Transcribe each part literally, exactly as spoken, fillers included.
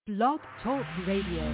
Blog Talk Radio.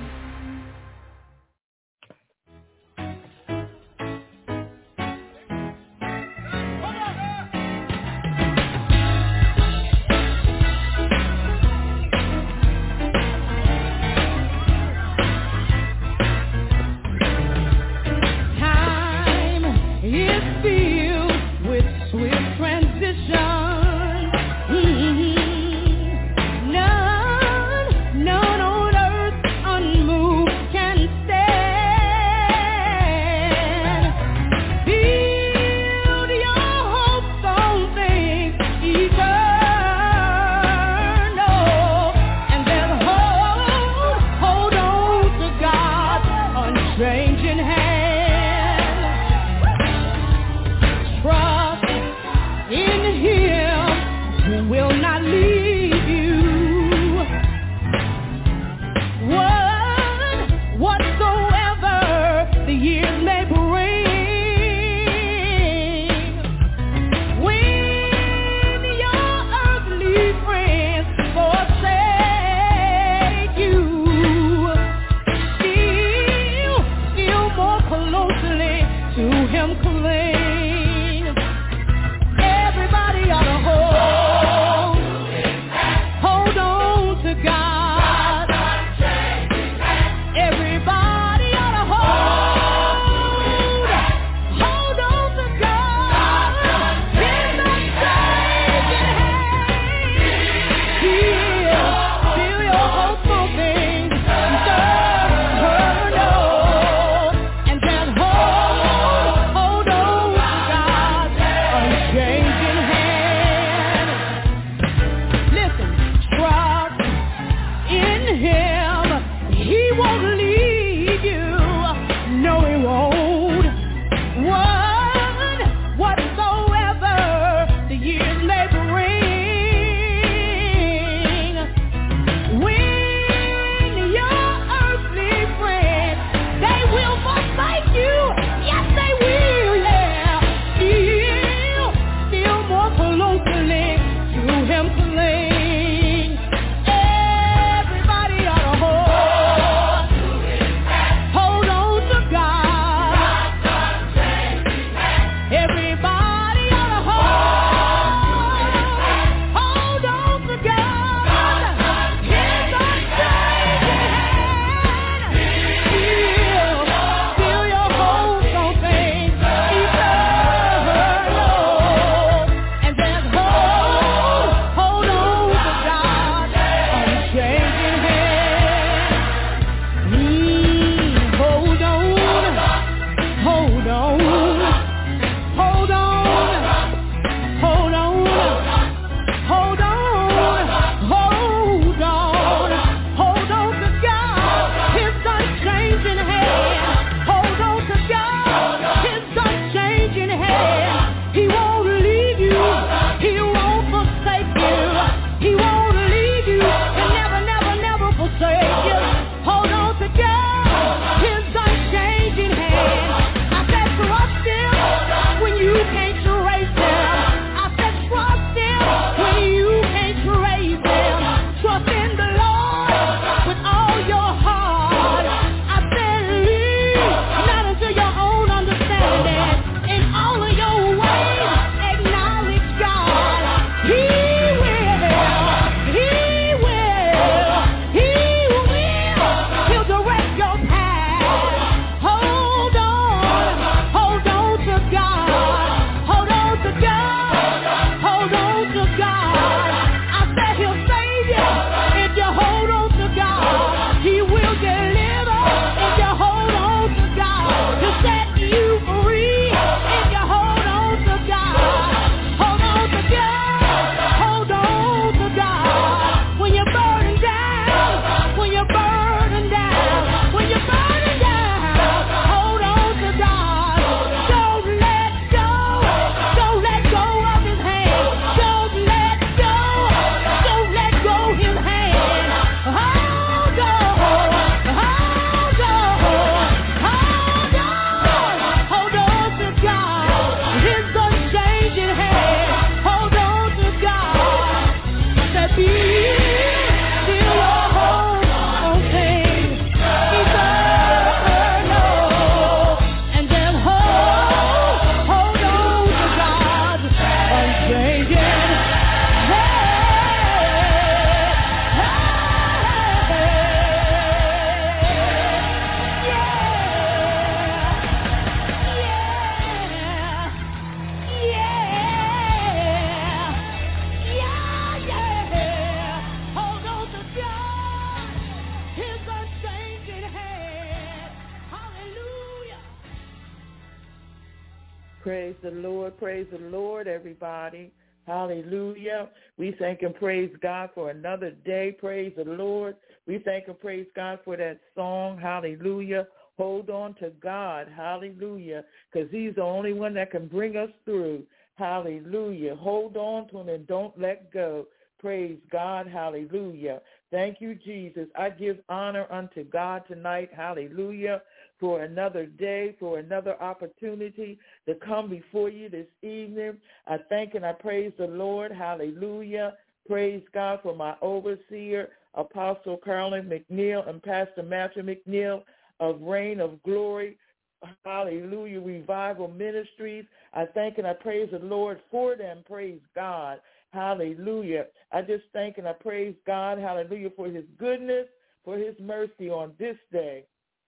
Praise the Lord. Praise the Lord, everybody. Hallelujah. We thank and praise God for another day. Praise the Lord. We thank and praise God for that song. Hallelujah. Hold on to God. Hallelujah. Because he's the only one that can bring us through. Hallelujah. Hold on to him and don't let go. Praise God. Hallelujah. Thank you, Jesus. I give honor unto God tonight. Hallelujah. For another day, for another opportunity to come before you this evening. I thank and I praise the Lord. Hallelujah. Praise God for my overseer, Apostle Carolyn McNeil and Pastor Matthew McNeil of Reign of Glory. Hallelujah. Revival Ministries. I thank and I praise the Lord for them. Praise God. Hallelujah. I just thank and I praise God. Hallelujah. For his goodness, for his mercy on this day.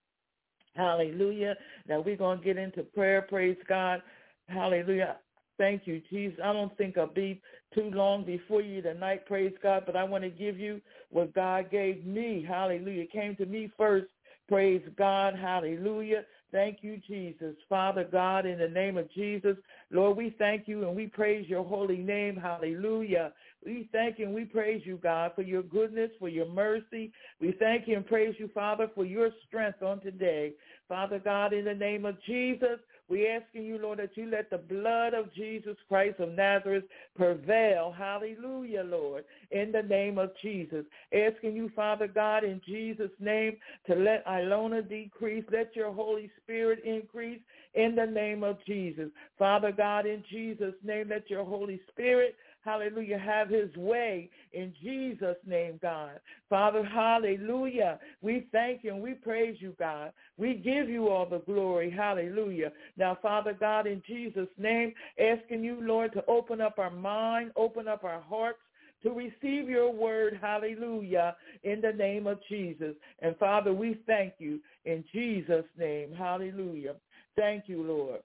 Hallelujah. Now we're going to get into prayer. Praise God. Hallelujah. Thank you, Jesus. I don't think I'll be too long before you tonight. Praise God. But I want to give you what God gave me. Hallelujah. It came to me first. Praise God. Hallelujah. Thank you, Jesus. Father God, in the name of Jesus, Lord, we thank you and we praise your holy name. Hallelujah. We thank you and we praise you, God, for your goodness, for your mercy. We thank you and praise you, Father, for your strength on today. Father God, in the name of Jesus, we asking you, Lord, that you let the blood of Jesus Christ of Nazareth prevail. Hallelujah, Lord, in the name of Jesus. Asking you, Father God, in Jesus' name, to let Ilona decrease. Let your Holy Spirit increase in the name of Jesus. Father God, in Jesus' name, let your Holy Spirit, hallelujah, have his way in Jesus' name, God. Father, hallelujah. We thank you and we praise you, God. We give you all the glory. Hallelujah. Now, Father God, in Jesus' name, asking you, Lord, to open up our mind, open up our hearts to receive your word. Hallelujah. In the name of Jesus. And Father, we thank you in Jesus' name. Hallelujah. Thank you, Lord.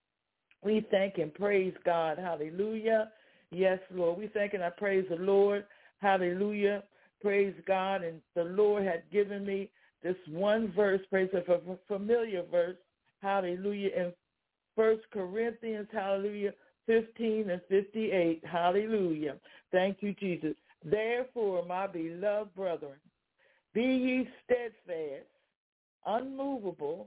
We thank and praise God. Hallelujah. Yes, Lord. We thank and I praise the Lord. Hallelujah. Praise God. And the Lord had given me this one verse, praise the a familiar verse. Hallelujah. In First Corinthians, hallelujah, fifteen and fifty-eight. Hallelujah. Thank you, Jesus. Therefore, my beloved brethren, be ye steadfast, unmovable,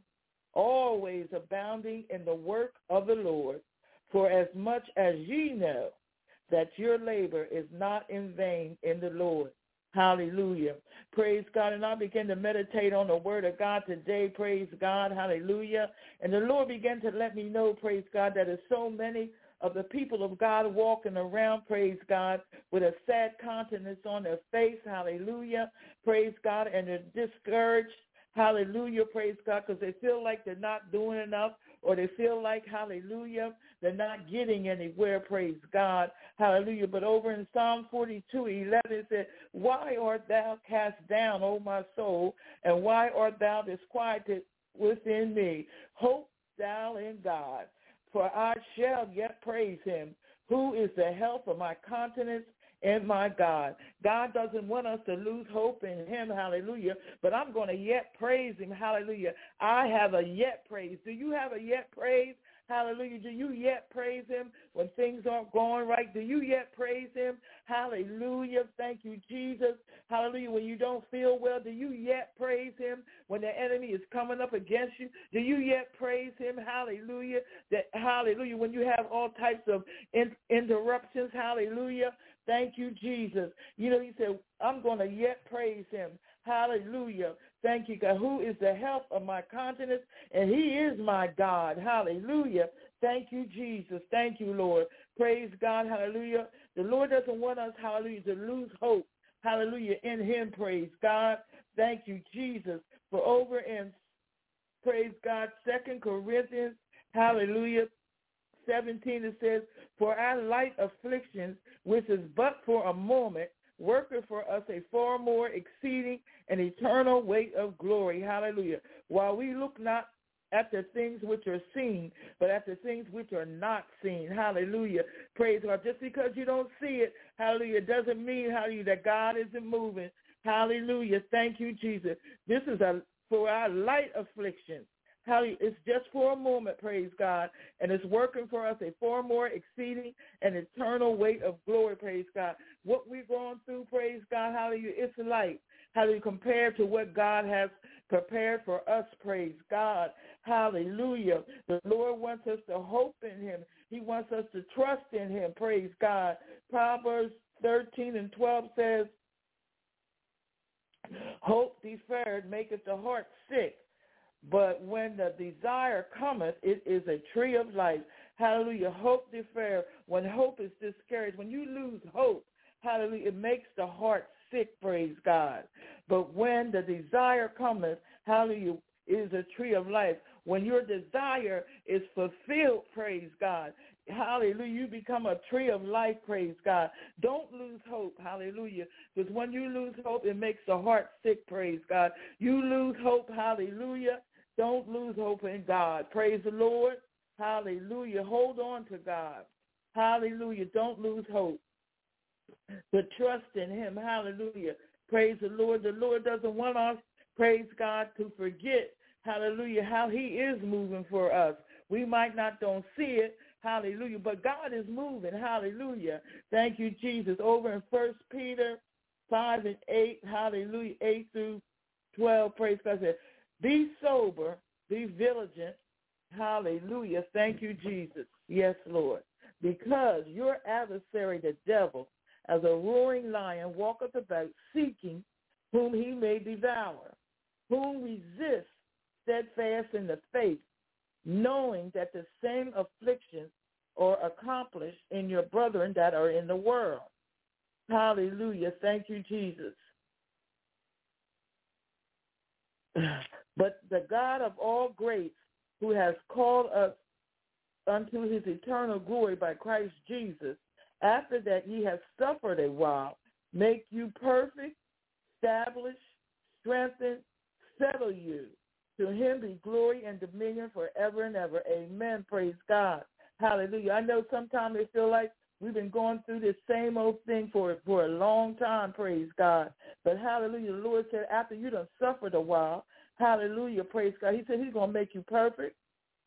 always abounding in the work of the Lord, for as much as ye know that your labor is not in vain in the Lord. Hallelujah. Praise God. And I began to meditate on the word of God today. Praise God. Hallelujah. And the Lord began to let me know, praise God, that there's so many of the people of God walking around, praise God, with a sad countenance on their face. Hallelujah. Praise God. And they're discouraged. Hallelujah. Praise God. Because they feel like they're not doing enough, or they feel like, hallelujah, they're not getting anywhere, praise God, hallelujah. But over in Psalm forty-two, eleven, it said, why art thou cast down, O my soul, and why art thou disquieted within me? Hope thou in God, for I shall yet praise him, who is the help of my countenance and my God. God doesn't want us to lose hope in him, hallelujah, but I'm going to yet praise him, hallelujah. I have a yet praise. Do you have a yet praise? Hallelujah. Do you yet praise him when things aren't going right? Do you yet praise him? Hallelujah. Thank you, Jesus. Hallelujah. When you don't feel well, do you yet praise him when the enemy is coming up against you? Do you yet praise him? Hallelujah. That hallelujah. When you have all types of in, interruptions, hallelujah. Thank you, Jesus. You know, he said, I'm going to yet praise him. Hallelujah. Thank you, God, who is the help of my countenance, and he is my God. Hallelujah. Thank you, Jesus. Thank you, Lord. Praise God. Hallelujah. The Lord doesn't want us, hallelujah, to lose hope. Hallelujah. In him, praise God. Thank you, Jesus. For over in, praise God, Second Corinthians, hallelujah, seventeen, it says, for our light afflictions, which is but for a moment, worketh for us a far more exceeding and eternal weight of glory. Hallelujah. While we look not at the things which are seen, but at the things which are not seen. Hallelujah. Praise God. Just because you don't see it, hallelujah, doesn't mean, hallelujah, that God isn't moving. Hallelujah. Thank you, Jesus. This is a for our light affliction. Hallelujah. It's just for a moment, praise God, and it's working for us a far more exceeding and eternal weight of glory, praise God. What we're going through, praise God, hallelujah, it's light, hallelujah, compared to what God has prepared for us, praise God, hallelujah. The Lord wants us to hope in him. He wants us to trust in him, praise God. Proverbs thirteen and twelve says, hope deferred maketh the heart sick, but when the desire cometh, it is a tree of life. Hallelujah. Hope deferred. When hope is discouraged, when you lose hope, hallelujah, it makes the heart sick, praise God. But when the desire cometh, hallelujah, it is a tree of life. When your desire is fulfilled, praise God, hallelujah, you become a tree of life, praise God. Don't lose hope, hallelujah, because when you lose hope, it makes the heart sick, praise God. You lose hope, hallelujah. Don't lose hope in God. Praise the Lord. Hallelujah. Hold on to God. Hallelujah. Don't lose hope, but trust in him. Hallelujah. Praise the Lord. The Lord doesn't want us, praise God, to forget, hallelujah, how he is moving for us. We might not don't see it, hallelujah, but God is moving. Hallelujah. Thank you, Jesus. Over in First Peter five and eight, hallelujah, eight through twelve, praise God, said, be sober, be vigilant. Hallelujah. Thank you, Jesus. Yes, Lord. Because your adversary, the devil, as a roaring lion, walketh about seeking whom he may devour, whom resist steadfast in the faith, knowing that the same afflictions are accomplished in your brethren that are in the world. Hallelujah. Thank you, Jesus. But the God of all grace, who has called us unto his eternal glory by Christ Jesus, after that ye have suffered a while, make you perfect, establish, strengthen, settle you. To him be glory and dominion forever and ever. Amen. Praise God. Hallelujah. I know sometimes it feel like we've been going through this same old thing for, for a long time, praise God. But hallelujah, the Lord said after you done suffered a while, hallelujah, praise God, he said he's going to make you perfect.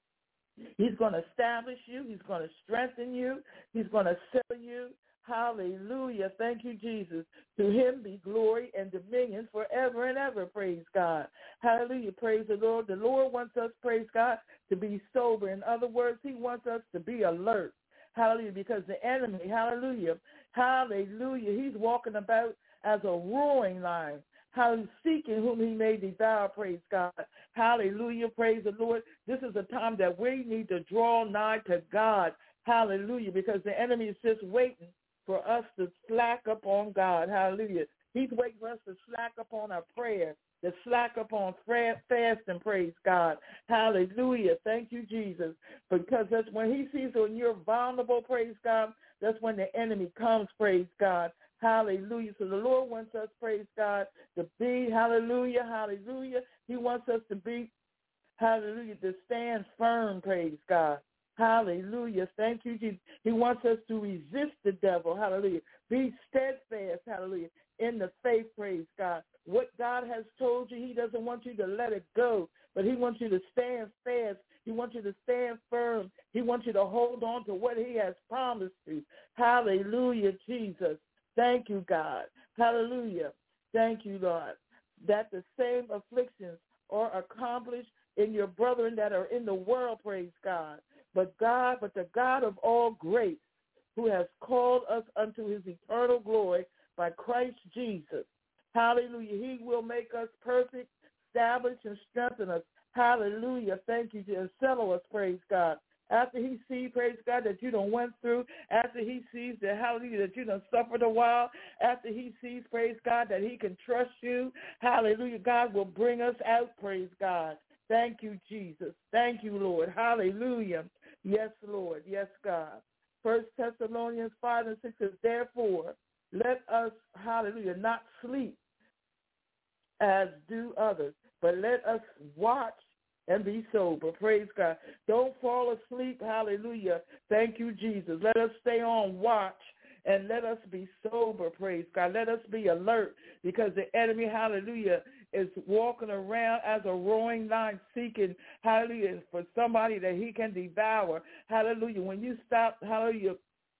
He's going to establish you. He's going to strengthen you. He's going to settle you. Hallelujah. Thank you, Jesus. To him be glory and dominion forever and ever. Praise God. Hallelujah. Praise the Lord. The Lord wants us, praise God, to be sober. In other words, he wants us to be alert. Hallelujah. Because the enemy, hallelujah, hallelujah, he's walking about as a roaring lion. Hallelujah, seeking whom he may devour, praise God. Hallelujah, praise the Lord. This is a time that we need to draw nigh to God. Hallelujah, because the enemy is just waiting for us to slack up on God. Hallelujah. He's waiting for us to slack up on our prayer, to slack up on fast and praise God. Hallelujah. Thank you, Jesus. Because that's when he sees when you're vulnerable, praise God, that's when the enemy comes, praise God. Hallelujah. So the Lord wants us, praise God, to be, hallelujah, hallelujah. He wants us to be, hallelujah, to stand firm, praise God. Hallelujah. Thank you, Jesus. He wants us to resist the devil. Hallelujah. Be steadfast, hallelujah, in the faith, praise God. What God has told you, he doesn't want you to let it go, but he wants you to stand fast. He wants you to stand firm. He wants you to hold on to what he has promised you. Hallelujah, Jesus. Thank you, God. Hallelujah. Thank you, Lord, that the same afflictions are accomplished in your brethren that are in the world, praise God. But God, but the God of all grace, who has called us unto his eternal glory by Christ Jesus. Hallelujah. He will make us perfect, establish and strengthen us. Hallelujah. Thank you, and settle us, praise God. After he sees, praise God, that you done went through, after he sees that, hallelujah, that you done suffered a while, after he sees, praise God, that he can trust you, hallelujah, God will bring us out, praise God. Thank you, Jesus. Thank you, Lord. Hallelujah. Yes, Lord. Yes, God. First Thessalonians five and six says, therefore, let us, hallelujah, not sleep as do others, but let us watch and be sober. Praise God. Don't fall asleep. Hallelujah. Thank you, Jesus. Let us stay on watch and let us be sober. Praise God. Let us be alert because the enemy, hallelujah, is walking around as a roaring lion seeking, hallelujah, for somebody that he can devour. Hallelujah. When you stop, hallelujah,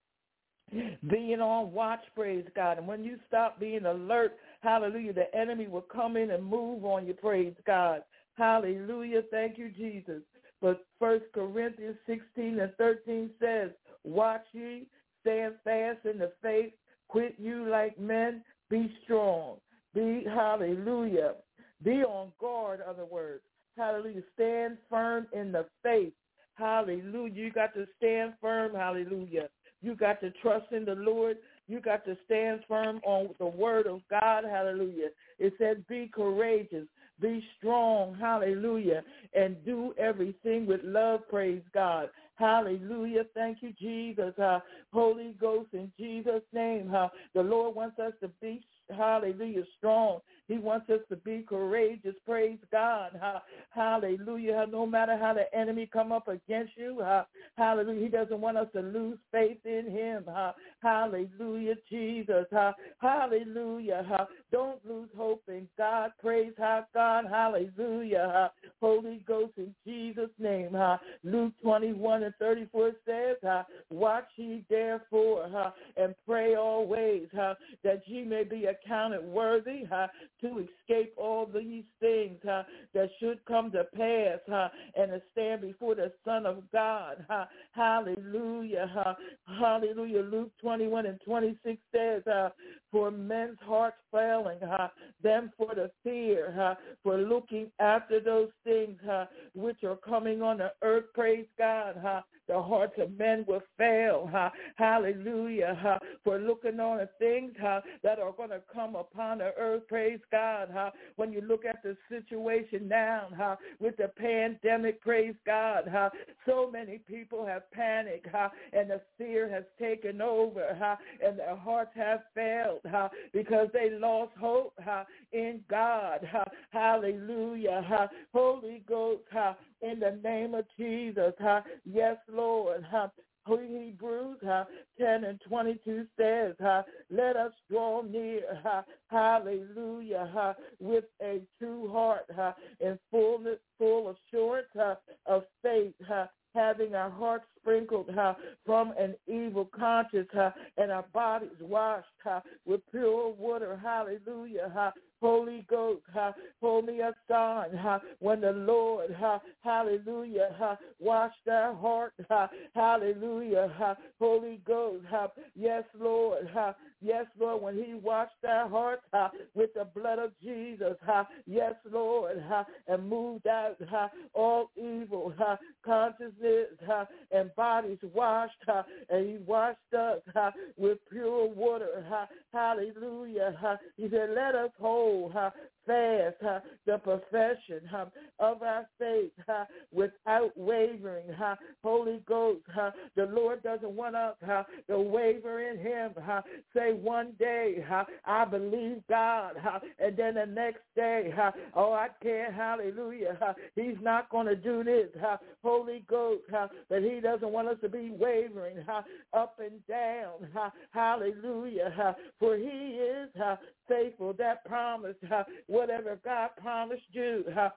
being on watch, praise God, and when you stop being alert, hallelujah, the enemy will come in and move on you, praise God. Hallelujah. Thank you, Jesus. But First Corinthians sixteen and thirteen says, watch ye, stand fast in the faith, quit you like men, be strong. Be, hallelujah, be on guard, other words. Hallelujah. Stand firm in the faith. Hallelujah. You got to stand firm, hallelujah. You got to trust in the Lord. You got to stand firm on the word of God, hallelujah. It says be courageous, be strong, hallelujah, and do everything with love, praise God. Hallelujah. Thank you, Jesus. Uh, Holy Ghost, in Jesus' name. Uh, the Lord wants us to be, hallelujah, strong. He wants us to be courageous. Praise God. Uh, hallelujah. No matter how the enemy come up against you, uh, hallelujah. He doesn't want us to lose faith in him. Uh, hallelujah, Jesus. Uh, hallelujah. Uh, don't lose hope in God. Praise God. Hallelujah. Uh, Holy Ghost, in Jesus' name. Uh, Luke twenty-one and thirty-four says, uh, watch ye therefore uh, and pray always uh, that ye may be accounted worthy uh, to escape all these things uh, that should come to pass uh, and to stand before the Son of God. Uh, hallelujah. Uh, hallelujah. Luke twenty-one and twenty-six says, uh, for men's hearts failing, uh, them for the fear, uh, for looking after those things uh, which are coming on the earth, praise God. Uh, the hearts of men will fail. Uh, hallelujah. Uh, for looking on the things uh, that are going to come upon the earth, praise God. Uh, when you look at the situation now uh, with the pandemic, praise God, uh, so many people have panicked uh, and the fear has taken over uh, and their hearts have failed uh, because they lost hope uh, in God. Uh, hallelujah. Uh, Holy Ghost, uh, in the name of Jesus. Uh, yes, Lord. Uh, Hebrews uh, ten and twenty-two says, uh, let us draw near, uh, hallelujah, uh, with a true heart uh, and fullness, full assurance uh, of faith, uh, having our hearts sprinkled uh, from an evil conscience uh, and our bodies washed uh, with pure water, hallelujah. Uh, Holy Ghost, uh, hold me aside uh, when the Lord, uh, hallelujah, uh, washed our heart, uh, hallelujah, uh, Holy Ghost, uh, yes, Lord, uh, yes, Lord, when he washed our hearts uh, with the blood of Jesus, uh, yes, Lord, uh, and moved out uh, all evil uh, consciousness uh, and bodies washed, uh, and he washed us uh, with pure water, uh, hallelujah, uh, he said, let us hold Uh, fast uh, the profession uh, of our faith uh, without wavering. Uh, Holy Ghost, uh, the Lord doesn't want us uh, to waver in him. Uh, say one day, uh, I believe God, uh, and then the next day, uh, oh, I can't, hallelujah. Uh, he's not going to do this. Uh, Holy Ghost, uh, but he doesn't want us to be wavering uh, up and down. Uh, hallelujah. Uh, for he is uh, faithful that promised uh, whatever God promised you. Uh,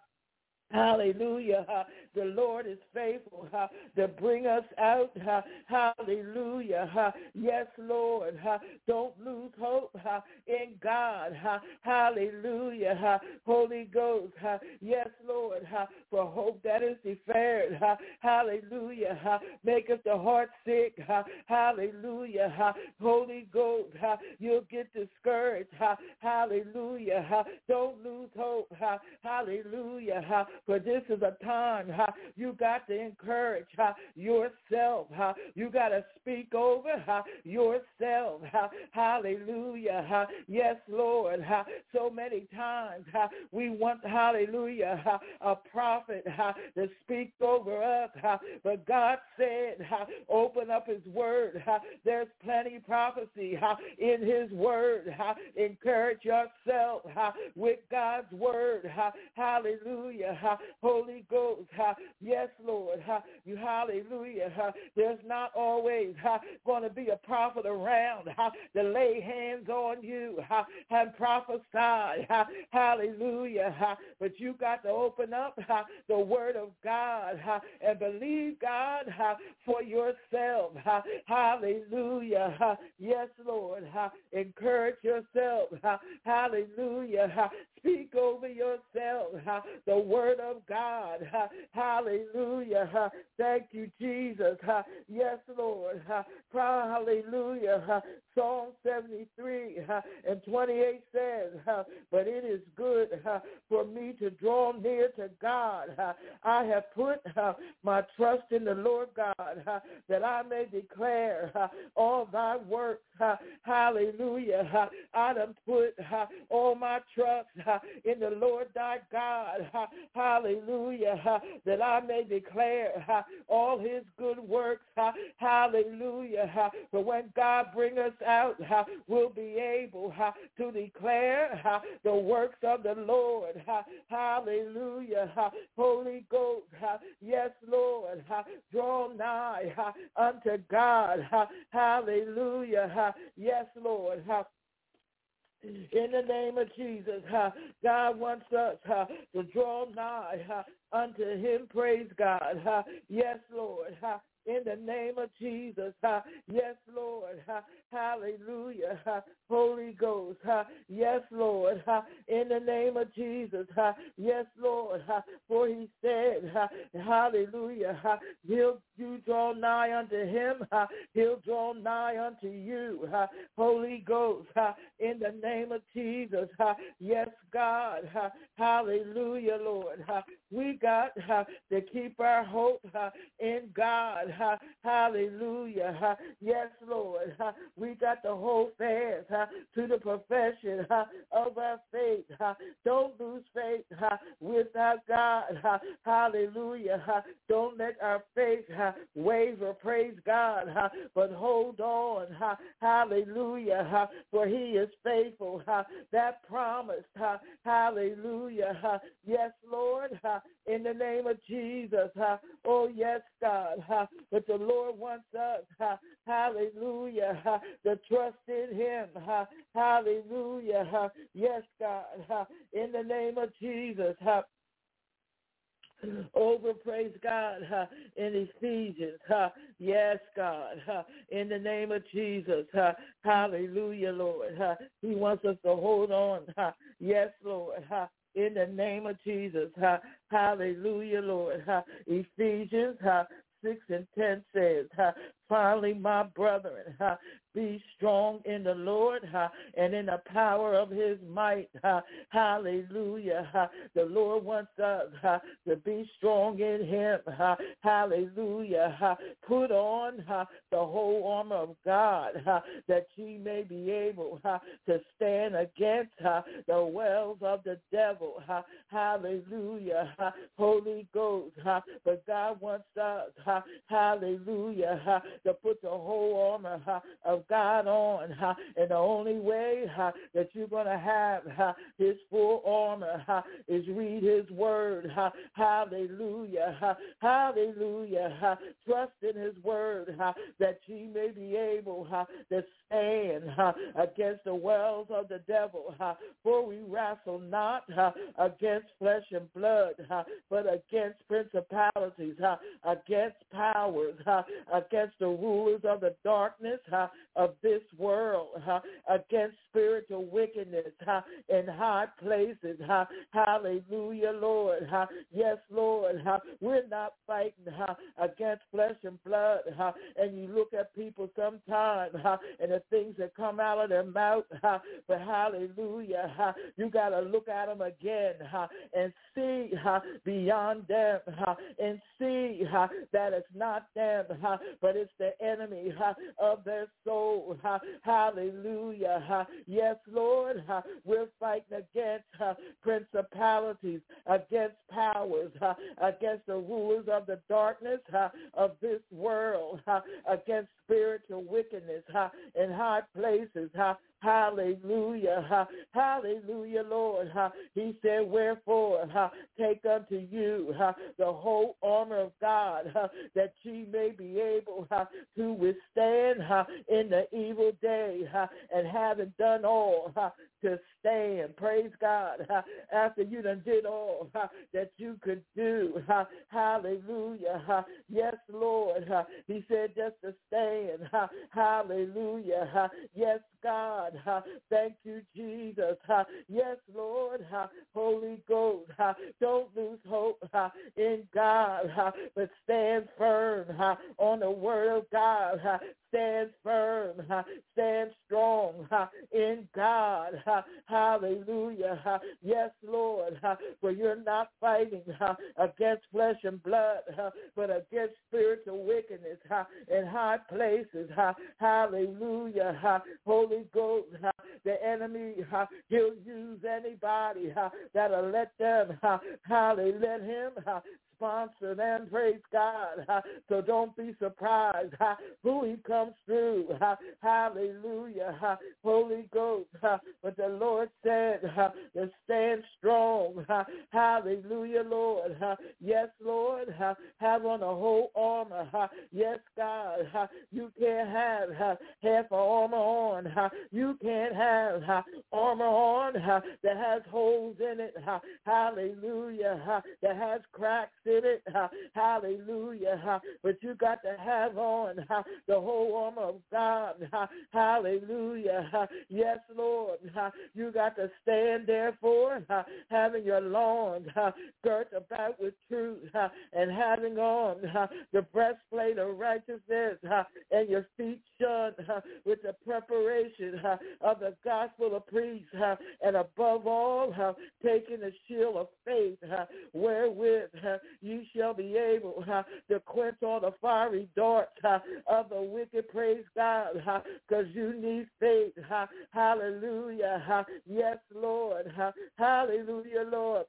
Hallelujah. Uh, the Lord is faithful uh, to bring us out. Uh, hallelujah. Uh, yes, Lord. Uh, don't lose hope uh, in God. Uh, hallelujah. Uh, Holy Ghost. Uh, yes, Lord. Uh, for hope that is deferred. Uh, hallelujah. Uh, maketh the heart sick. Uh, hallelujah. Uh, Holy Ghost. Uh, you'll get discouraged. Uh, hallelujah. Uh, don't lose hope. Uh, hallelujah. Uh, For this is a time uh, you got to encourage uh, yourself. Uh, you got to speak over uh, yourself. Uh, hallelujah. Uh, yes, Lord. Uh, so many times uh, we want, hallelujah, uh, a prophet uh, to speak over us. Uh, but God said, uh, open up his word. Uh, there's plenty of prophecy uh, in his word. Uh, encourage yourself uh, with God's word. Uh, hallelujah. Uh, Holy Ghost, yes, Lord, you, hallelujah, there's not always going to be a prophet around to lay hands on you and prophesy, hallelujah, but you got to open up the word of God and believe God for yourself, hallelujah, yes, Lord, encourage yourself, hallelujah, speak over yourself the word of God, hallelujah, thank you, Jesus, yes, Lord, hallelujah, Psalm seventy-three and twenty-eight says, but it is good for me to draw near to God. I have put my trust in the Lord God, that I may declare all thy works. Hallelujah. I have put all my trust in the Lord thy God. Hallelujah. That I may declare all his good works. Hallelujah. For when God bring us out, we'll be able to declare the works of the Lord. Hallelujah. Holy Ghost, yes, Lord, draw nigh unto God. Hallelujah. Yes, Lord. In the name of Jesus, God wants us to draw nigh unto him. Praise God. Yes, Lord. In the name of Jesus, yes, Lord. Hallelujah. Holy Ghost, yes, Lord. In the name of Jesus, yes, Lord. For he said, hallelujah, he'll you draw nigh unto him, he'll draw nigh unto you. Holy Ghost, in the name of Jesus, yes, God. Hallelujah, Lord. We got to keep our hope in God. Hallelujah. Yes, Lord. We got to hold fast to the profession of our faith. Don't lose faith without God. Hallelujah. Don't let our faith waver. Praise God. But hold on. Hallelujah. For he is faithful. That promise. Hallelujah. Yes, Lord. In the name of Jesus. Oh, yes, God. But the Lord wants us, hallelujah, to trust in him. Hallelujah. Yes, God. In the name of Jesus. Over, praise God, in Ephesians. Yes, God. In the name of Jesus. Hallelujah, Lord. He wants us to hold on. Yes, Lord. In the name of Jesus. Hallelujah, Lord. Ephesians six and ten says, finally, my brethren, be strong in the Lord and in the power of his might. Hallelujah. The Lord wants us to be strong in him. Hallelujah. Put on the whole armor of God that ye may be able to stand against the wells of the devil. Hallelujah. Holy Ghost. But God wants us, hallelujah, to put the whole armor of God on, and the only way that you're going to have his full armor is read his word. Hallelujah. Hallelujah. Trust in his word that ye may be able to stand against the wells of the devil. For we wrestle not against flesh and blood, but against principalities, against powers, against the rulers of the darkness of this world, against spiritual wickedness in high places. Hallelujah, Lord. Yes, Lord. We're not fighting against flesh and blood. And you look at people sometimes and the things that come out of their mouth, but hallelujah, you got to look at them again and see beyond them and see that it's not them, but it's the enemy of their soul. Hallelujah. Yes, Lord, we're fighting against principalities, against powers, against the rulers of the darkness of this world, against spiritual wickedness in high places. Hallelujah. Hallelujah, Lord. He said, wherefore, take unto you the whole armor of God, that ye may be able to withstand in the evil day, and having done all, to stand. Praise God. After you done did all that you could do. Hallelujah. Yes, Lord. He said just to stand. Hallelujah. Yes, God. Thank you, Jesus. Yes, Lord. Holy Ghost. Don't lose hope in God, but stand firm on the word of God. Stand firm. Stand strong in God. Hallelujah. Yes, Lord. For you're not fighting against flesh and blood, but against spiritual wickedness in high places. Hallelujah. Holy Ghost, the enemy, he'll use anybody that'll let them, hallelujah, let him sponsor them, praise God. So don't be surprised who he comes through. Hallelujah. Holy Ghost. But the Lord said to stand strong. Hallelujah, Lord. Yes, Lord. Have on the whole armor. Yes, God. You can't have half an armor on. You can't have armor on that has holes in it. Hallelujah. That has cracks in it. Hallelujah. But you got to have on the whole armor of God. Hallelujah. Yes, Lord. You got to stand therefore, having your loins girt about with truth, and having on the breastplate of righteousness, and your feet shod with the preparation of the gospel of peace, and above all, taking the shield of faith, wherewith you shall be able to quench all the fiery darts of the wicked, praise God, because you need faith. Hallelujah. Yes, Lord. Hallelujah, Lord.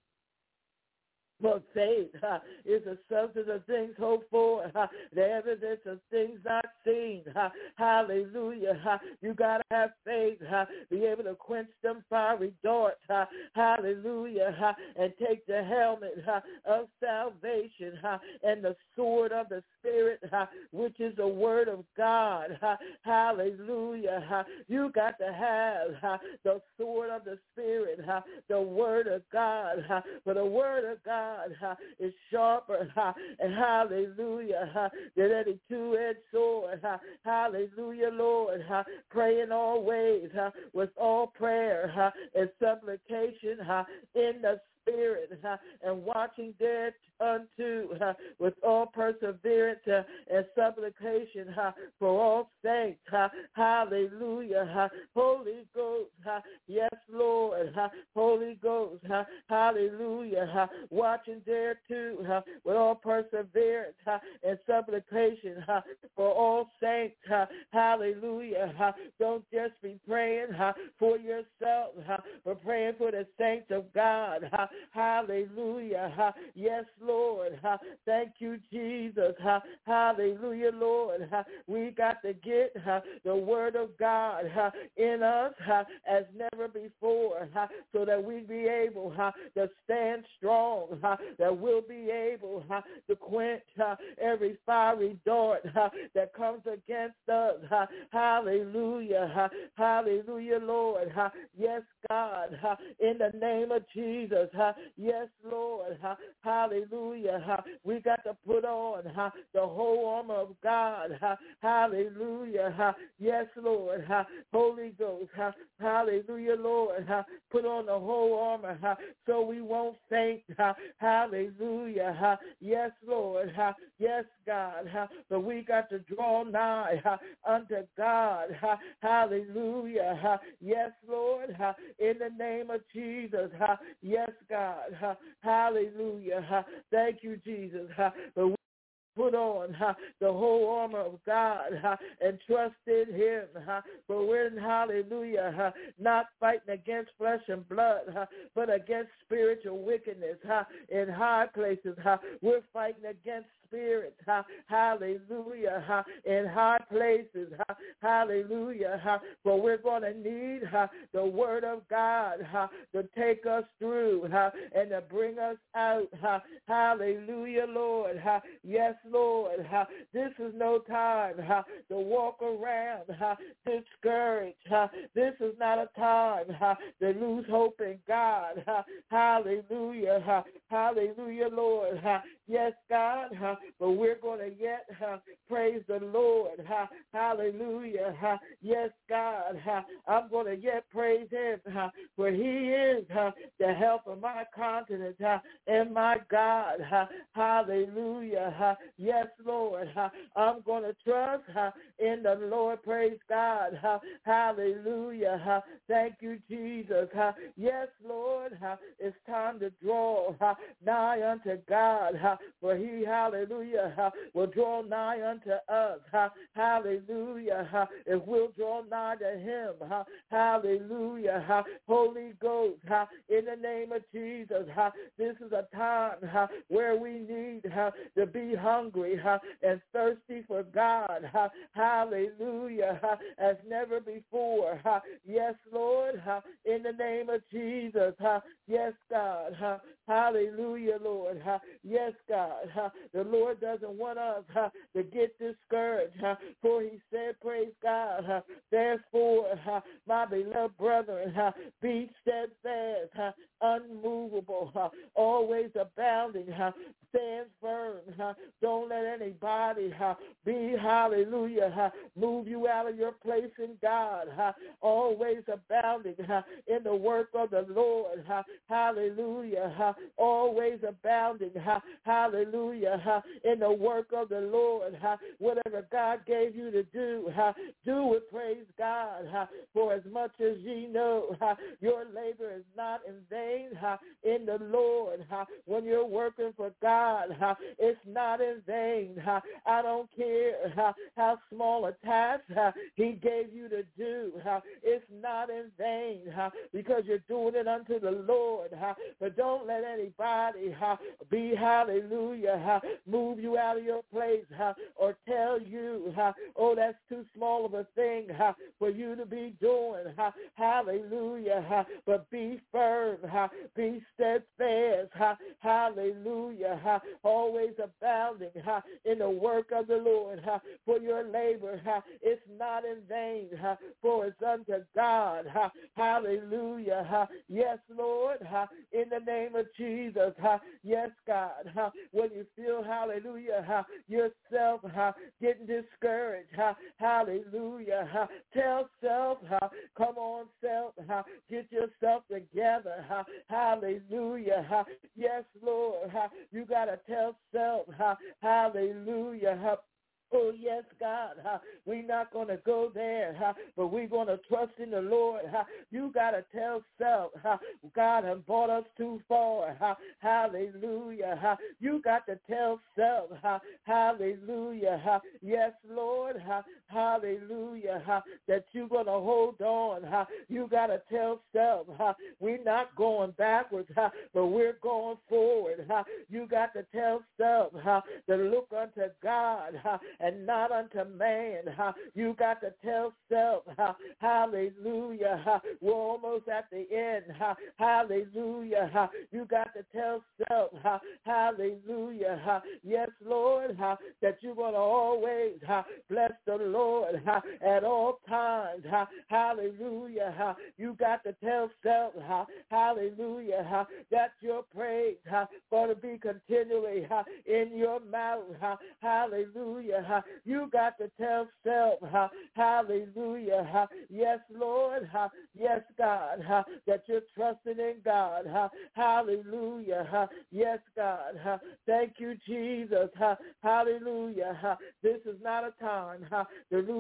For faith uh, is the substance of things hoped for, uh, the evidence of things not seen. Uh, hallelujah. Uh, you got to have faith, uh, be able to quench them fiery darts. Uh, hallelujah. Uh, and take the helmet uh, of salvation uh, and the sword of the Spirit, uh, which is the word of God. Uh, hallelujah. Uh, you got to have uh, the sword of the Spirit, uh, the word of God. Uh, for the word of God Uh, is sharper, uh, and hallelujah, uh, than any two-edged sword. Uh, hallelujah, Lord. Uh, praying always uh, with all prayer uh, and supplication uh, in the Spirit, uh, and watching thereunto uh, with all perseverance uh, and supplication uh, for all saints. Uh, hallelujah. Uh, Holy Ghost. Uh, yes, Lord. Uh, Holy Ghost. Uh, hallelujah. Uh, watching thereunto uh, with all perseverance uh, and supplication uh, for all saints. Uh, hallelujah. Uh, don't just be praying uh, for yourself, uh, but praying for the saints of God. Uh, Hallelujah. Yes, Lord. Thank you, Jesus. Hallelujah, Lord. We got to get the word of God in us as never before, so that we be able to stand strong, that we'll be able to quench every fiery dart that comes against us. Hallelujah. Hallelujah, Lord. Yes, God. In the name of Jesus. Yes, Lord. Hallelujah. We got to put on the whole armor of God. Hallelujah. Yes, Lord. Holy Ghost. Hallelujah, Lord. Put on the whole armor so we won't faint. Hallelujah. Yes, Lord. Yes, God. But we got to draw nigh unto God. Hallelujah. Yes, Lord. In the name of Jesus. Yes, God. Hallelujah. Thank you, Jesus. But put on uh, the whole armor of God uh, and trust in him. Uh, for we're in, hallelujah, uh, not fighting against flesh and blood, uh, but against spiritual wickedness uh, in high places. Uh, we're fighting against spirits, uh, hallelujah, uh, in high places, uh, hallelujah, uh, but we're going to need uh, the word of God uh, to take us through uh, and to bring us out, uh, hallelujah, Lord, uh, yes, Lord, uh, this is no time uh, to walk around uh, discouraged, uh, this is not a time uh, to lose hope in God, uh, hallelujah, uh, hallelujah, Lord, uh, yes, God, uh, but we're going to yet uh, praise the Lord. Uh, hallelujah. Uh, yes, God. Uh, I'm going to yet praise him uh, for he is uh, the help of my continent uh, and my God. Uh, hallelujah. Uh, yes, Lord. Uh, I'm going to trust uh, in the Lord. Praise God. Uh, hallelujah. Uh, thank you, Jesus. Uh, yes, Lord. Uh, it's time to draw uh, nigh unto God. Uh, for he, hallelujah, uh, will draw nigh unto us. Uh, hallelujah. Uh, if we'll draw nigh to him. Uh, hallelujah. Uh, Holy Ghost, uh, in the name of Jesus, uh, this is a time uh, where we need uh, to be hungry uh, and thirsty for God. Uh, hallelujah. Uh, as never before. Uh, yes, Lord, uh, in the name of Jesus. Uh, yes, God. Uh, hallelujah, Lord. Uh, yes, God. Uh, the Lord doesn't want us uh, to get discouraged, uh, for he said, praise God, uh, therefore, uh, my beloved brethren, uh, be steadfast, uh, unmovable, uh, always abounding, uh, stand firm. Uh, don't let anybody uh, be, hallelujah, uh, move you out of your place in God. Uh, always abounding uh, in the work of the Lord. Uh, hallelujah. Uh, always abounding. Uh, hallelujah. Uh, in the work of the Lord. Uh, whatever God gave you to do, uh, do it, praise God. Uh, for as much as ye know, uh, your labor is not in vain uh, in the Lord. Uh, when you're working for God, uh, it's not in vain. Uh, I don't care uh, how small a task uh, he gave you to do. Uh, it's not in vain uh, because you're doing it unto the Lord. Uh, but don't let anybody uh, be, hallelujah, uh, move you out of your place uh, or tell you, uh, oh, that's too small of a thing uh, for you to be doing. Uh, hallelujah. Uh, but be firm. Uh, be steadfast. Uh, hallelujah. Uh, always abounding uh, in the work of the Lord. Uh, for your labor uh, it's not in vain. Uh, for it's unto God. Uh, hallelujah. Uh, yes, Lord. Uh, in the name of Jesus. Uh, yes, God. Uh, when you feel, hallelujah, uh, yourself uh, getting discouraged. Uh, hallelujah. Uh, tell self, uh, come on, self, uh, get yourself together. Uh, hallelujah. Uh, yes, Lord. Uh, you got to tell self, uh, hallelujah. Uh, Oh, yes, God, uh, we're not going to go there, uh, but we're going to trust in the Lord. Uh, you got to tell self, uh, God has brought us too far. Uh, hallelujah. Uh, you got to tell self, uh, hallelujah. Uh, yes, Lord, uh, hallelujah, uh, that you're going to hold on. Uh, you got to tell self, uh, we're not going backwards, uh, but we're going forward. Uh, you got to tell self uh, to look unto God. Uh, and not unto man. Uh, you got to tell self, uh, hallelujah, uh, we're almost at the end. Uh, hallelujah. Uh, you got to tell self, uh, hallelujah, uh, yes, Lord, uh, that you're going to always uh, bless the Lord uh, at all times. Uh, hallelujah. Uh, you got to tell self, uh, hallelujah, uh, that your praise uh, going to be continually uh, in your mouth. Uh, hallelujah. Uh, you got to tell self, uh, hallelujah, uh, yes, Lord, uh, yes, God, uh, that you're trusting in God, uh, hallelujah, uh, yes, God, uh, thank you, Jesus, uh, hallelujah, uh, this is not a time uh, to lose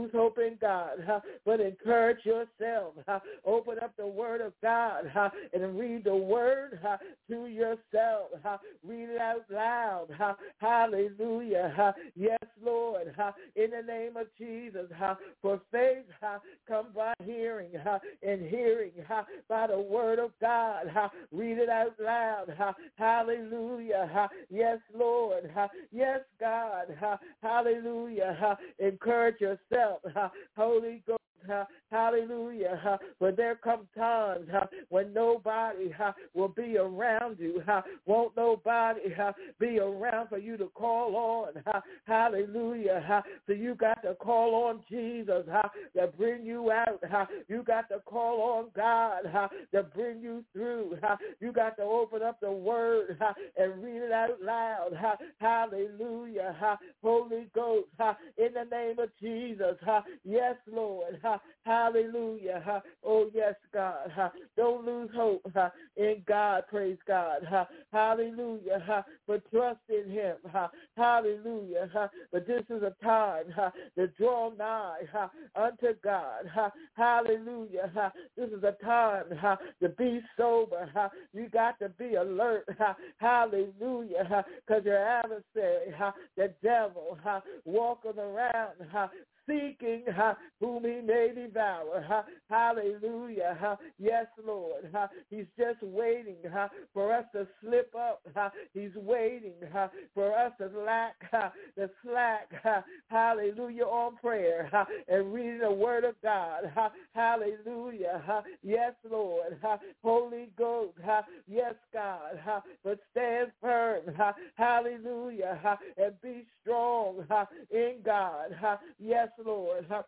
lose hope in God, uh, but encourage yourself. Uh, open up the Word of God uh, and read the Word uh, to yourself. Uh, read it out loud. Uh, hallelujah. Uh, yes, Lord. Uh, in the name of Jesus. Uh, for faith uh, come by hearing, uh, and hearing uh, by the Word of God. Uh, read it out loud. Uh, hallelujah. Uh, yes, Lord. Uh, yes, God. Uh, hallelujah. Uh, encourage yourself. Uh, Holy Ghost. Uh, hallelujah. Uh, but there come times uh, when nobody uh, will be around you. Uh, won't nobody uh, be around for you to call on. Uh, hallelujah. Uh, so you got to call on Jesus uh, to bring you out. Uh, you got to call on God uh, to bring you through. Uh, you got to open up the Word uh, and read it out loud. Uh, hallelujah. Uh, Holy Ghost, uh, in the name of Jesus. Uh, yes, Lord. Uh, Hallelujah. Uh, oh, yes, God. Uh, don't lose hope uh, in God. Praise God. Uh, hallelujah. Uh, but trust in him. Uh, hallelujah. Uh, but this is a time uh, to draw nigh uh, unto God. Uh, hallelujah. Uh, this is a time uh, to be sober. Uh, you got to be alert. Uh, hallelujah. Because uh, your adversary, uh, the devil, uh, walking around, uh, seeking uh, whom he may devour. Uh, hallelujah. Uh, yes, Lord. Uh, he's just waiting uh, for us to slip up. Uh, he's waiting uh, for us to lack, uh, to slack. Uh, hallelujah, on prayer uh, and reading the Word of God. Uh, hallelujah. Uh, yes, Lord. Uh, Holy Ghost. Uh, yes, God. Uh, but stand firm. Uh, hallelujah. Uh, and be strong uh, in God. Uh, yes, Lord. Uh,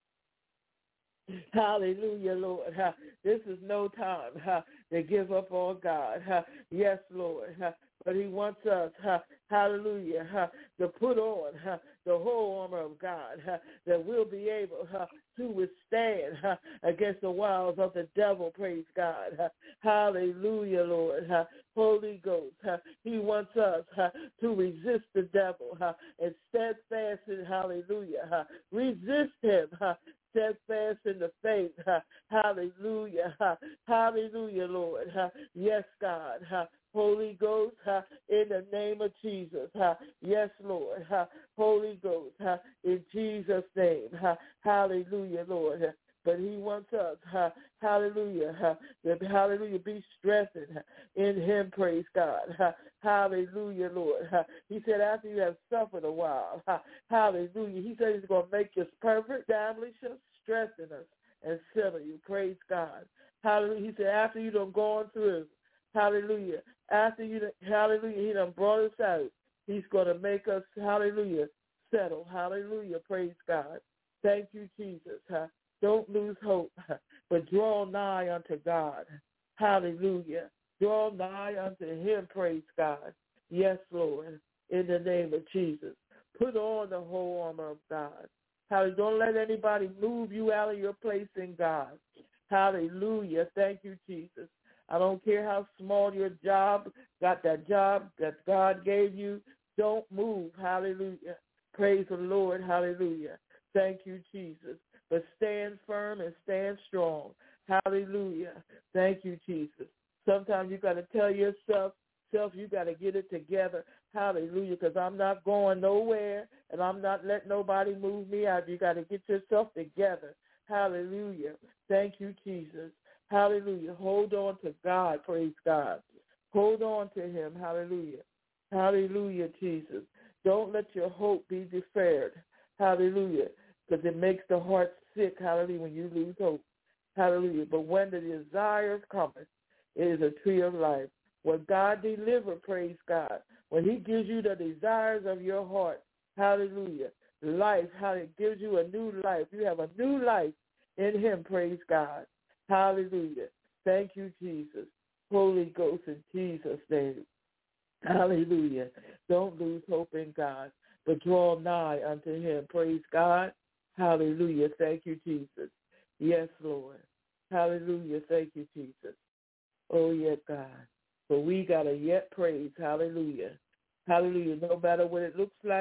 hallelujah, Lord. Uh, this is no time uh, to give up on God. Uh, yes, Lord. Uh, but he wants us, uh, hallelujah, uh, to put on uh, the whole armor of God, uh, that we'll be able uh, to withstand uh, against the wiles of the devil, praise God. Uh, hallelujah, Lord. Uh, Holy Ghost, uh, he wants us uh, to resist the devil uh, and steadfast in, hallelujah, uh, resist him, uh, steadfast in the faith. Uh, hallelujah. Uh, hallelujah, Lord. Uh, yes, God. Uh, Holy Ghost, uh, in the name of Jesus. Uh, yes, Lord. Uh, Holy Ghost, uh, in Jesus' name. Uh, hallelujah, Lord. Uh, but he wants us, uh, hallelujah, uh, to, hallelujah, be strengthened in him, praise God. Uh, hallelujah, Lord. Uh, he said after you have suffered a while, uh, hallelujah, he said he's going to make you perfect, establish us, strengthen us, and settle you, praise God. Hallelujah. He said after you done gone through, hallelujah, after you, hallelujah, he done brought us out, he's going to make us, hallelujah, settle. Hallelujah, praise God. Thank you, Jesus. Uh, Don't lose hope, but draw nigh unto God. Hallelujah. Draw nigh unto him, praise God. Yes, Lord, in the name of Jesus. Put on the whole armor of God. Hallelujah. Don't let anybody move you out of your place in God. Hallelujah. Thank you, Jesus. I don't care how small your job, got that job that God gave you. Don't move. Hallelujah. Praise the Lord. Hallelujah. Thank you, Jesus. But stand firm and stand strong. Hallelujah. Thank you, Jesus. Sometimes you got to tell yourself, self, you got to get it together. Hallelujah, because I'm not going nowhere, and I'm not letting nobody move me out. You got to get yourself together. Hallelujah. Thank you, Jesus. Hallelujah. Hold on to God. Praise God. Hold on to him. Hallelujah. Hallelujah, Jesus. Don't let your hope be deferred. Hallelujah. Because it makes the heart sick, hallelujah, when you lose hope. Hallelujah. But when the desires come, it is a tree of life. When God delivers, praise God. When he gives you the desires of your heart, hallelujah, life, how it gives you a new life. You have a new life in him, praise God. Hallelujah. Thank you, Jesus. Holy Ghost, in Jesus' name. Hallelujah. Don't lose hope in God, but draw nigh unto him. Praise God. Hallelujah. Thank you, Jesus. Yes, Lord. Hallelujah. Thank you, Jesus. Oh, yes, God. But we got to yet praise. Hallelujah. Hallelujah. No matter what it looks like,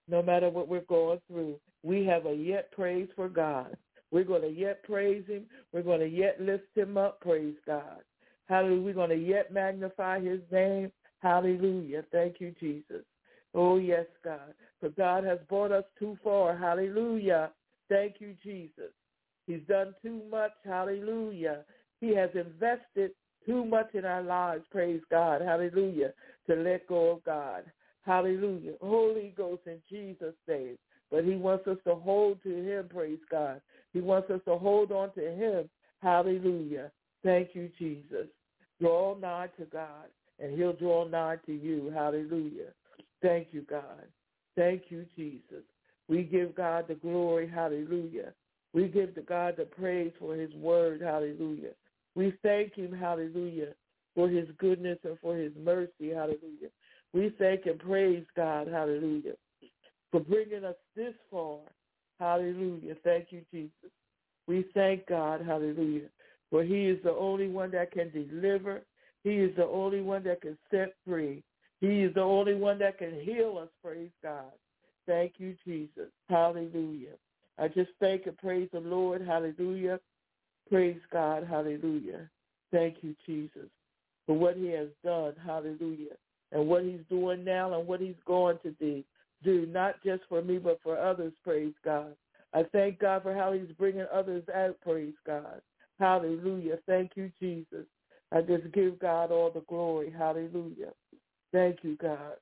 no matter what we're going through. We have a yet praise for God. We're going to yet praise him. We're going to yet lift him up, praise God. Hallelujah. We're going to yet magnify his name. Hallelujah. Thank you, Jesus. Oh, yes, God. For God has brought us too far. Hallelujah. Thank you, Jesus. He's done too much. Hallelujah. He has invested too much in our lives, praise God. Hallelujah. To let go of God. Hallelujah. Holy Ghost in Jesus' name. But he wants us to hold to him, praise God. He wants us to hold on to him. Hallelujah. Thank you, Jesus. Draw nigh to God, and he'll draw nigh to you. Hallelujah. Thank you, God. Thank you, Jesus. We give God the glory. Hallelujah. We give to God the praise for his word. Hallelujah. We thank him, hallelujah, for his goodness and for his mercy. Hallelujah. We thank and praise God. Hallelujah. For bringing us this far. Hallelujah. Thank you, Jesus. We thank God. Hallelujah. For he is the only one that can deliver. He is the only one that can set free. He is the only one that can heal us. Praise God. Thank you, Jesus. Hallelujah. I just thank and praise the Lord. Hallelujah. Praise God. Hallelujah. Thank you, Jesus, for what he has done. Hallelujah. And what he's doing now and what he's going to do. Do not just for me, but for others. Praise God. I thank God for how he's bringing others out. Praise God. Hallelujah. Thank you, Jesus. I just give God all the glory. Hallelujah. Thank you, God.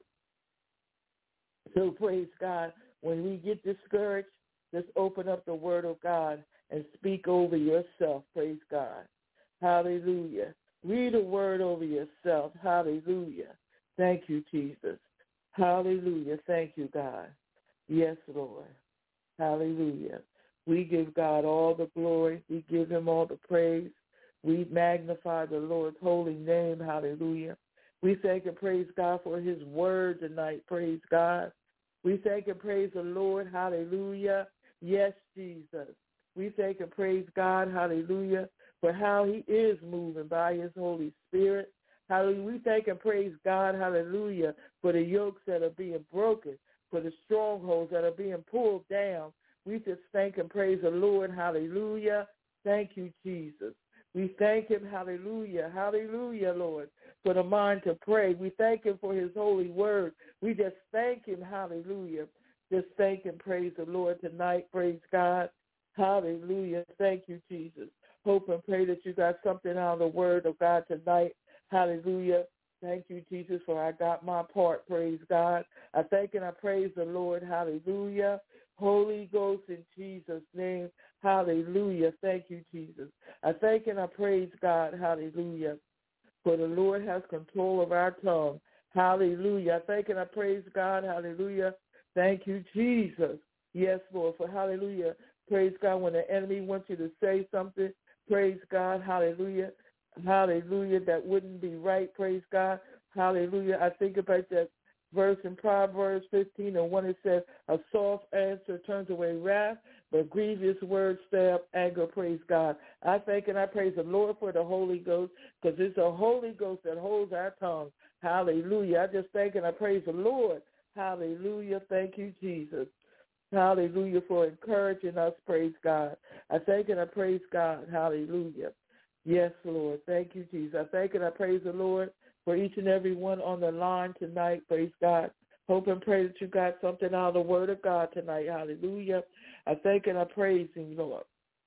So praise God. When we get discouraged, just open up the word of God and speak over yourself. Praise God. Hallelujah. Read a word over yourself. Hallelujah. Thank you, Jesus. Hallelujah. Thank you, God. Yes, Lord. Hallelujah. We give God all the glory. We give him all the praise. We magnify the Lord's holy name. Hallelujah. We thank and praise God for his word tonight. Praise God. We thank and praise the Lord. Hallelujah. Yes, Jesus. We thank and praise God. Hallelujah. For how he is moving by his Holy Spirit. Hallelujah. We thank and praise God. Hallelujah. For the yokes that are being broken. For the strongholds that are being pulled down. We just thank and praise the Lord. Hallelujah. Thank you, Jesus. We thank him. Hallelujah. Hallelujah, Lord, for the mind to pray. We thank him for his holy word. We just thank him. Hallelujah. Just thank and praise the Lord tonight. Praise God. Hallelujah. Thank you, Jesus. Hope and pray that you got something out of the word of God tonight. Hallelujah. Thank you, Jesus, for I got my part. Praise God. I thank and I praise the Lord. Hallelujah. Holy Ghost in Jesus' name. Hallelujah. Thank you, Jesus. I thank and I praise God. Hallelujah. For the Lord has control of our tongue. Hallelujah. I thank and I praise God. Hallelujah. Thank you, Jesus. Yes, Lord, for hallelujah. Praise God. When the enemy wants you to say something, praise God. Hallelujah. Hallelujah. That wouldn't be right. Praise God. Hallelujah. I think about that verse in Proverbs fifteen and one. It says, a soft answer turns away wrath, but grievous words stir up anger. Praise God. I thank and I praise the Lord for the Holy Ghost, because it's the Holy Ghost that holds our tongue. Hallelujah. I just thank and I praise the Lord. Hallelujah. Thank you, Jesus. Hallelujah, for encouraging us. Praise God. I thank and I praise God. Hallelujah. Yes, Lord. Thank you, Jesus. I thank and I praise the Lord for each and every one on the line tonight. Praise God. Hope and pray that you got something out of the word of God tonight. Hallelujah. I thank and I praise you, Lord.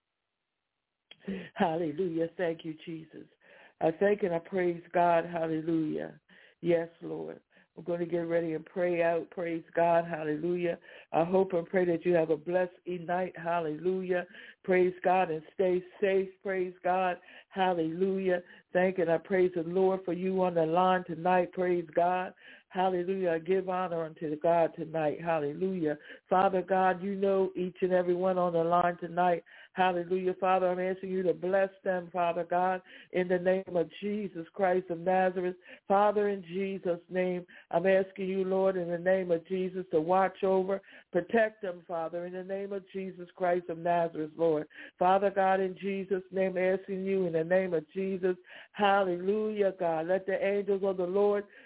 Hallelujah. Thank you, Jesus. I thank and I praise God. Hallelujah. Yes, Lord. We're going to get ready and pray out. Praise God. Hallelujah. I hope and pray that you have a blessed night. Hallelujah. Praise God and stay safe. Praise God. Hallelujah. Thank and I praise the Lord for you on the line tonight. Praise God. Hallelujah. I give honor unto God tonight. Hallelujah. Father God, you know each and every one on the line tonight. Hallelujah. Father, I'm asking you to bless them, Father God, in the name of Jesus Christ of Nazareth. Father, in Jesus' name, I'm asking you, Lord, in the name of Jesus, to watch over, protect them, Father, in the name of Jesus Christ of Nazareth, Lord. Father God, in Jesus' name, asking you in the name of Jesus, hallelujah, God. Let the angels of the Lord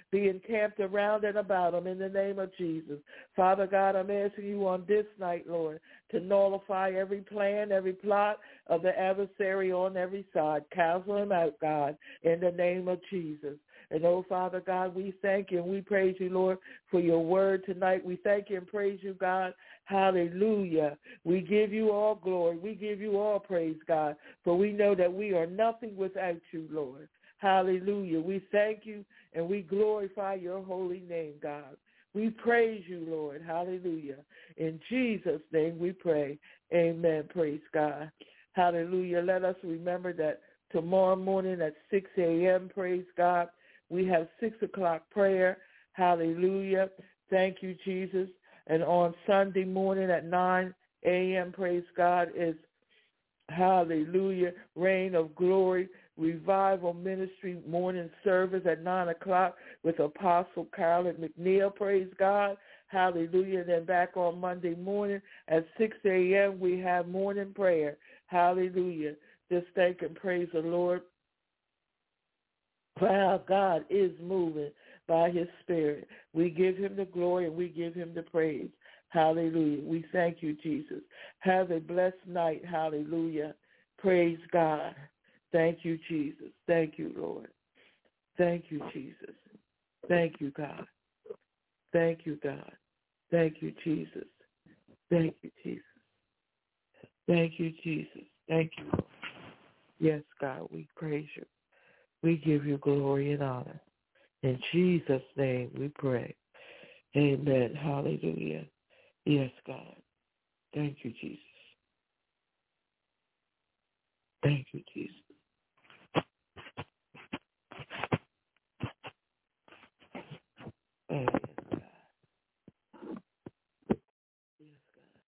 be encamped around and about them in the name of Jesus. Father God, I'm asking you on this night, Lord, to nullify every plan, every plot of the adversary on every side. Cancel him out, God, in the name of Jesus. And, oh, Father God, we thank you and we praise you, Lord, for your word tonight. We thank you and praise you, God. Hallelujah. We give you all glory. We give you all praise, God, for we know that we are nothing without you, Lord. Hallelujah. We thank you and we glorify your holy name, God. We praise you, Lord. Hallelujah. In Jesus' name we pray. Amen. Praise God. Hallelujah. Let us remember that tomorrow morning at six a.m., praise God, we have six o'clock prayer. Hallelujah. Thank you, Jesus. And on Sunday morning at nine a.m., praise God, is hallelujah, Reign of Glory, Revival Ministry morning service at nine o'clock with Apostle Carolyn McNeil, praise God. Hallelujah. And then back on Monday morning at six a.m., we have morning prayer. Hallelujah. Just thank and praise the Lord. Wow, God is moving by his Spirit. We give him the glory and we give him the praise. Hallelujah. We thank you, Jesus. Have a blessed night. Hallelujah. Praise God. Thank you, Jesus. Thank you, Lord. Thank you, Jesus. Thank you, God. Thank you, God. Thank you, Jesus. Thank you, Jesus. Thank you, Jesus. Thank you, Lord. Yes, God, we praise you. We give you glory and honor. In Jesus' name we pray. Amen. Hallelujah. Yes, God. Thank you, Jesus. Thank you, Jesus.